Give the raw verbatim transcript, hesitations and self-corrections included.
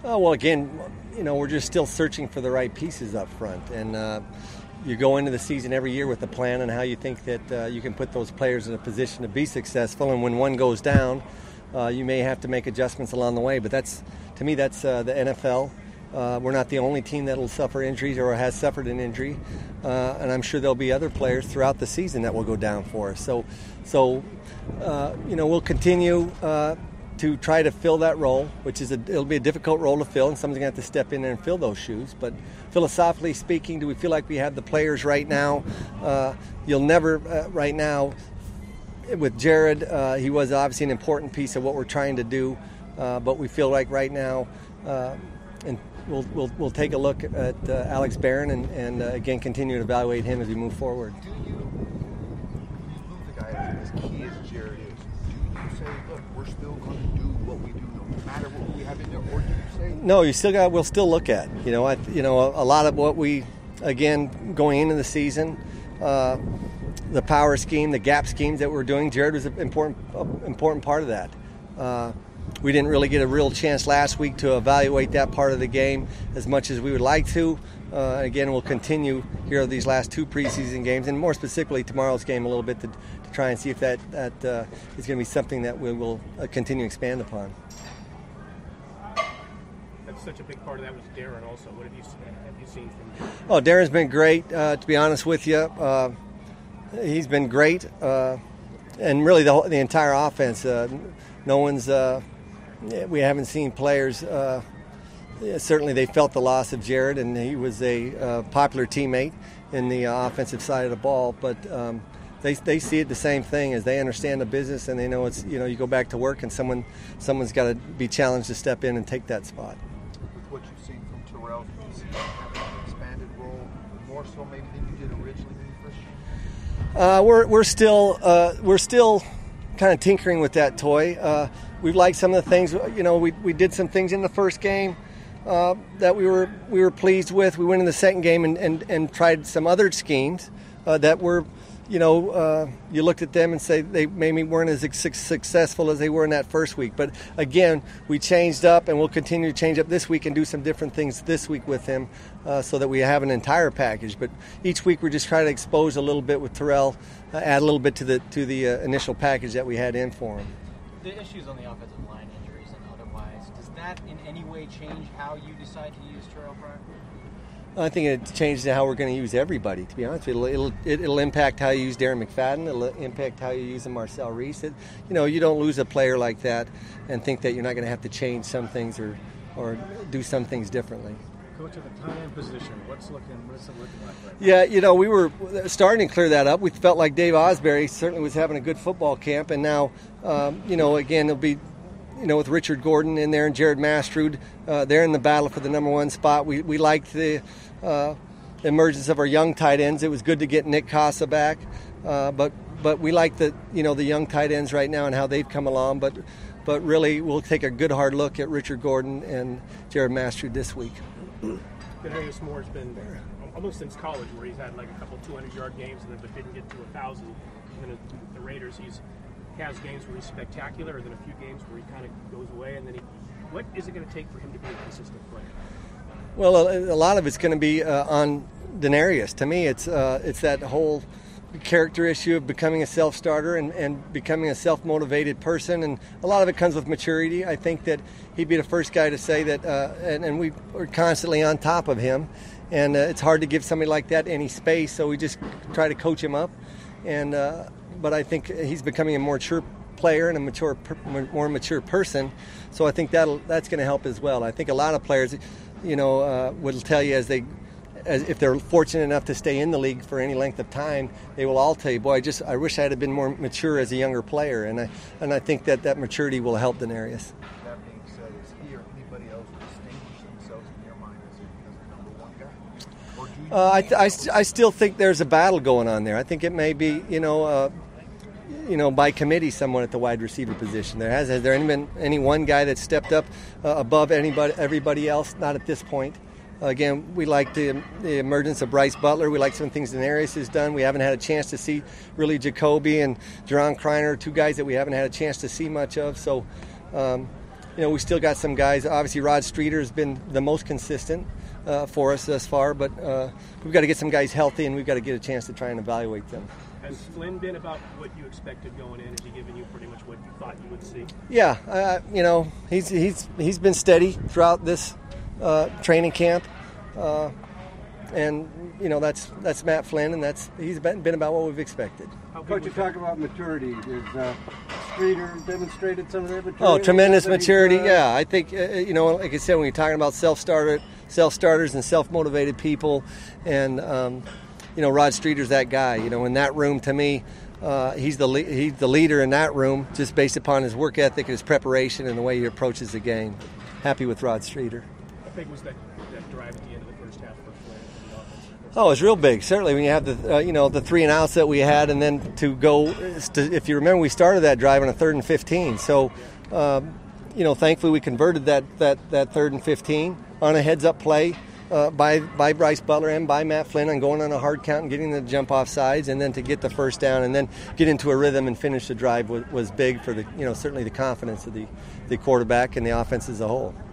Oh, well, again, you know, we're just still searching for the right pieces up front. And uh, you go into the season every year with a plan on how you think that uh, you can put those players in a position to be successful. And when one goes down, uh, you may have to make adjustments along the way. But that's, to me, that's uh, the N F L. Uh, we're not the only team that will suffer injuries or has suffered an injury. Uh, and I'm sure there'll be other players throughout the season that will go down for us. So, so uh, you know, we'll continue uh, to try to fill that role, which is a, it'll be a difficult role to fill, and someone's going to have to step in there and fill those shoes. But philosophically speaking, do we feel like we have the players right now? Uh, you'll never, uh, right now, with Jared, uh, he was obviously an important piece of what we're trying to do, uh, but we feel like right now, uh, and we'll, we'll we'll take a look at uh, Alex Barron and, and uh, again, continue to evaluate him as we move forward. Do you, you lose a guy as key as Jared is, do you say, look, we're still going to do what we do no matter what we have in there, or do you say? No, you still got. We'll still look at. You know, I, you know, a, a lot of what we, again, going into the season, uh, the power scheme, the gap schemes that we're doing. Jared was an important, uh, important part of that. Uh, we didn't really get a real chance last week to evaluate that part of the game as much as we would like to. Uh, again, we'll continue here these last two preseason games, and more specifically tomorrow's game a little bit to, to try and see if that, that uh, is going to be something that we will uh, continue to expand upon. That's such a big part of that was Darren also. What have you, have you seen from him? Oh, Darren's been great, uh, to be honest with you. Uh, he's been great, uh, and really the, whole, the entire offense. Uh, no one's, uh, we haven't seen players, uh, certainly they felt the loss of Jared, and he was a uh, popular teammate in the uh, offensive side of the ball, but um, they they see it the same thing, as they understand the business, and they know it's, you know, you go back to work and someone, someone's got to be challenged to step in and take that spot. With what you've seen from Terrell, do you see him having an expanded role, more so maybe than you did originally when you first came? Uh, we're we're still uh, we're still kind of tinkering with that toy. Uh, we like some of the things. You know, we we did some things in the first game uh, that we were we were pleased with. We went in the second game and, and, and tried some other schemes uh, that were, you know, uh, you looked at them and say they maybe weren't as successful as they were in that first week. But again, we changed up, and we'll continue to change up this week and do some different things this week with him, uh, so that we have an entire package. But each week we're just trying to expose a little bit with Terrell, uh, add a little bit to the to the uh, initial package that we had in for him. The issues on the offensive line, injuries and otherwise, does that in any way change how you decide to use Terrell Pryor? I think it changes how we're going to use everybody, to be honest. It'll, it'll, it'll impact how you use Darren McFadden. It'll impact how you use Marcel Reese. It, you know, you don't lose a player like that and think that you're not going to have to change some things or, or do some things differently. Coach, at the tight end position, what's looking, what's it looking like right now? Yeah, you know, we were starting to clear that up. We felt like Dave Osbury certainly was having a good football camp, and now, um, you know, again, it'll be, you know, with Richard Gordon in there and Jared Mastrud, uh, they're in the battle for the number one spot. We we liked the uh, emergence of our young tight ends. It was good to get Nick Casa back, uh, but but we like the you know the young tight ends right now and how they've come along. But but really, we'll take a good hard look at Richard Gordon and Jared Mastrud this week. Denarius Moore's been almost since college, where he's had like a couple two hundred yard games and then but didn't get to a thousand. And then at the Raiders, he's has games where he's spectacular, and then a few games where he kind of goes away. And then he, what is it going to take for him to be a consistent player? Well, a, a lot of it's going to be uh, on Denarius. To me, it's uh, it's that whole character issue of becoming a self-starter and, and becoming a self-motivated person, and a lot of it comes with maturity. I think that he'd be the first guy to say that, uh, and, and we are constantly on top of him, and uh, it's hard to give somebody like that any space, so we just try to coach him up. And uh, but I think he's becoming a more mature player and a mature, more mature person, so I think that'll that's going to help as well. I think a lot of players, you know, uh, will tell you as they. As if they're fortunate enough to stay in the league for any length of time, they will all tell you, boy, I just I wish I had been more mature as a younger player, and I and I think that that maturity will help Denarius. That being said, is he or anybody else distinguish themselves in your mind as, a, as the number one guy? Or do you uh, I, th- I, st- I still think there's a battle going on there. I think it may be, you know, uh, you know, by committee, someone at the wide receiver position. There has has there been any one guy that stepped up uh, above anybody everybody else? Not at this point. Again, we like the, the emergence of Bryce Butler. We like some things Denarius has done. We haven't had a chance to see really Jacoby and Jerron Kreiner, two guys that we haven't had a chance to see much of. So, um, you know, we still got some guys. Obviously, Rod Streeter has been the most consistent uh, for us thus far, but uh, we've got to get some guys healthy, and we've got to get a chance to try and evaluate them. Has Flynn been about what you expected going in? Has he given you pretty much what you thought you would see? Yeah, uh, you know, he's he's he's been steady throughout this uh, training camp, uh, and you know that's that's Matt Flynn, and that's he's been, been about what we've expected. Coach, you talk about maturity. Is uh, Streeter demonstrated some of that maturity? Oh, tremendous that he's, maturity. uh, Yeah, I think uh, you know, like I said, when you're talking about self-starter, self-starters and self-motivated people, and um, you know, Rod Streeter's that guy. You know, in that room, to me, uh, he's the le- he's the leader in that room, just based upon his work ethic, his preparation, and the way he approaches the game. Happy with Rod Streeter. How big was that, that drive at the end of the first half for Flynn and the offense? Oh, it's real big. Certainly, when you have the uh, you know the three and outs that we had, and then to go. If you remember, we started that drive on a third and fifteen. So, um, you know, thankfully we converted that that that third and fifteen on a heads-up play. Uh, by by Bryce Butler and by Matt Flynn on going on a hard count and getting the jump off sides, and then to get the first down and then get into a rhythm and finish the drive was, was big for the you know certainly the confidence of the, the quarterback and the offense as a whole.